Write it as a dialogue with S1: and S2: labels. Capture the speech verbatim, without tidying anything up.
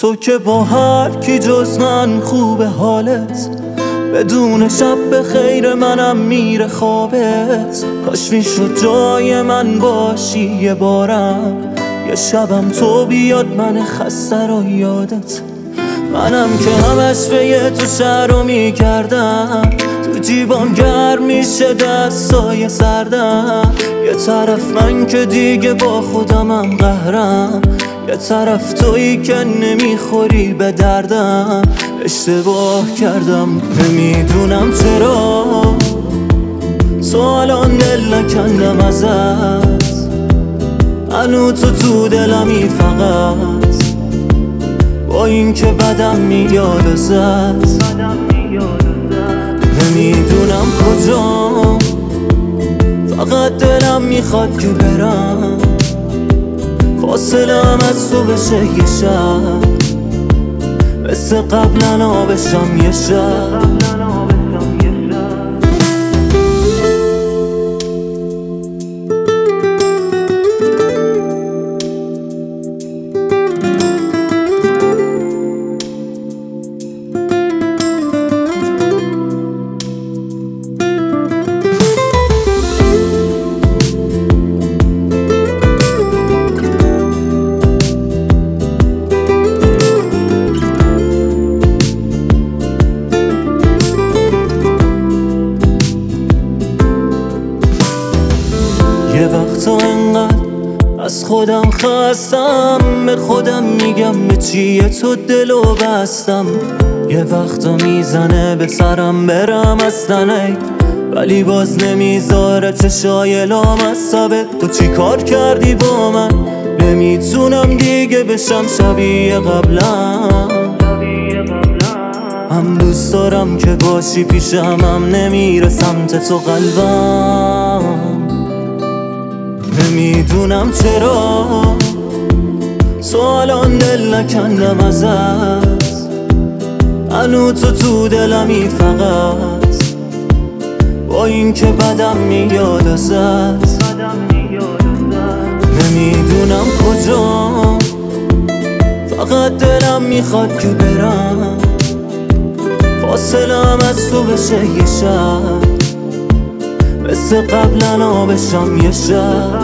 S1: تو که با هر کی جز من خوبه حالت، بدون شب به خیر منم میره خوابت. کاش میشد جای من باشی یه بارم، یه شبم تو بیاد من خسته رو یادت. منم که همش به تو شهر رو میکردم، تو جیبام گرم میشه دستای سردم. یه طرف من که دیگه با خودمم قهرم، یه طرف تویی که نمیخوری به دردم. اشتباه کردم نمیدونم چرا تو الان دل نکندم ازت. هنو تو تو دلمی فقط، با این که بدم میاد ازت. نمیدونم کجام، فقط دلم میخواد که برم، فاصلم از تو بشه یه شب، مثل قبلا بشم یه شب. یه وقتا انقدر از خودم خستم، به خودم میگم به چیه تو دلو بستم. یه وقتا میزنه به سرم برم اصلا ای، ولی باز نمیذاره چشای لامصبت. تو چی کار کردی با من؟ نمیتونم دیگه بشم شبیه قبلم. هم دوست دارم که باشی پیشم، هم نمیره سمت تو قلبم. نمیدونم چرا تو الان دل نکندم ازت. هنو تو تو دلمی فقط، با این که بدم میاد ازت. نمیدونم کجام، فقط دلم میخواد که برم، فاصلم از تو بشه یه شب، مثل قبلا بشم یه شب.